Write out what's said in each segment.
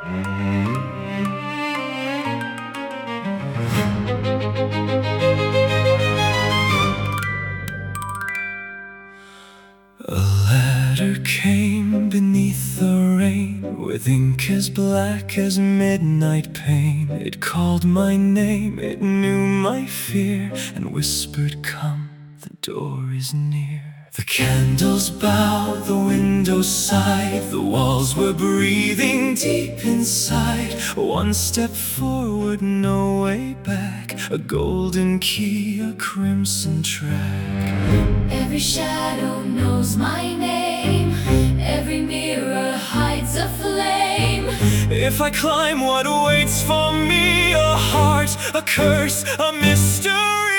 A letter came beneath the rain, with ink as black as midnight pain. It called my name, it knew my fear, and whispered, "Come, the door is near." The candles bowed, the windows sighed, the walls were breathing deep inside. One step forward, no way back, a golden key, a crimson track. Every shadow knows my name, every mirror hides a flame. If I climb, what waits for me? A heart, a curse, a mystery.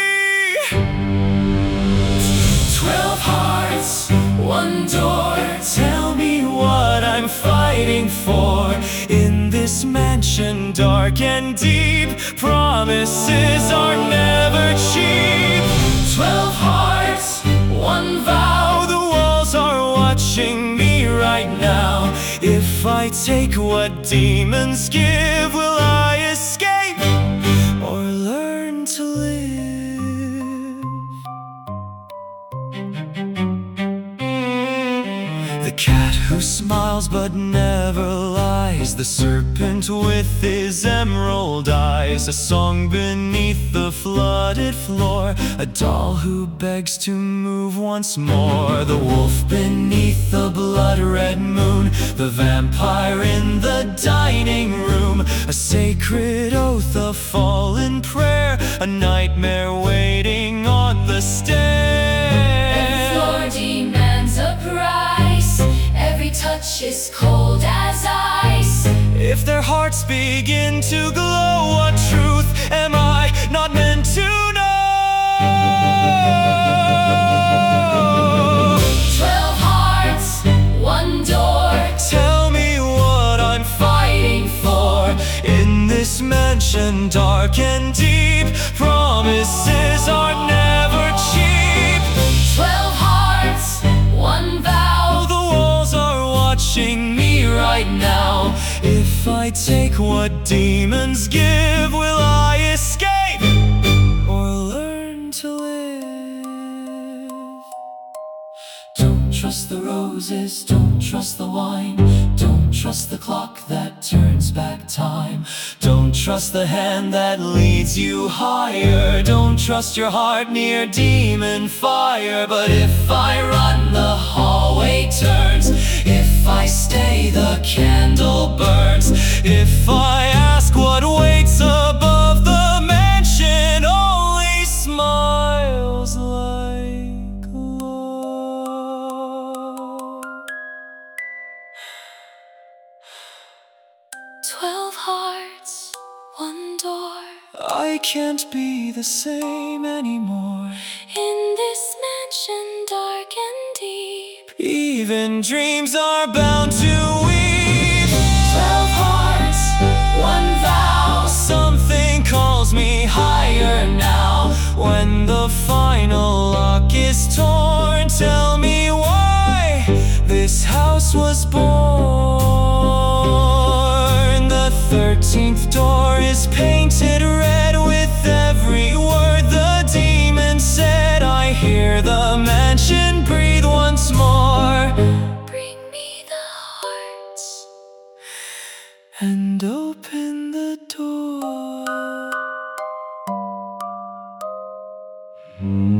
12 hearts, one door. Tell me what I'm fighting for. In this mansion dark and deep, promises are never cheap. 12 hearts, one vow. The walls are watching me right now. If I take what demons give, will I escape or learn to live? The cat who smiles but never lies, the serpent with his emerald eyes, a song beneath the flooded floor, a doll who begs to move once more, the wolf beneath the blood-red moon, the vampire in the dining room, a sacred oath, a fallen prayer, a nightmare waiting on the stairs. Every floor demands a price, every touch is cold as ice. If their hearts begin to glow, what truth am I not meant to know? 12 hearts, one door. Tell me what I'm fighting for. In this mansion dark and deep, promises are never cheap. 12 hearts, one vow. The walls are watching me right now. If I take what demons give, will I escape or learn to live? Don't trust the roses, don't trust the wine, don't trust the clock that turns back time. Don't trust the hand that leads you higher. Don't trust your heart near demon fire. But if I run, the hallway turns. If I stay, the candle burns. If I ask what waits above, the mansion only smiles like love. 12 hearts, one door. I can't be the same anymore. In this mansion dark and deep, Even dreams are bound to weep. 12 hearts, one vow. Something calls me higher now. When the final lock is torn, tell me why this house was born. The 13th door is painted red with every word the demon said. I hear the mansion breathe once more. Bring me the hearts. And open the door.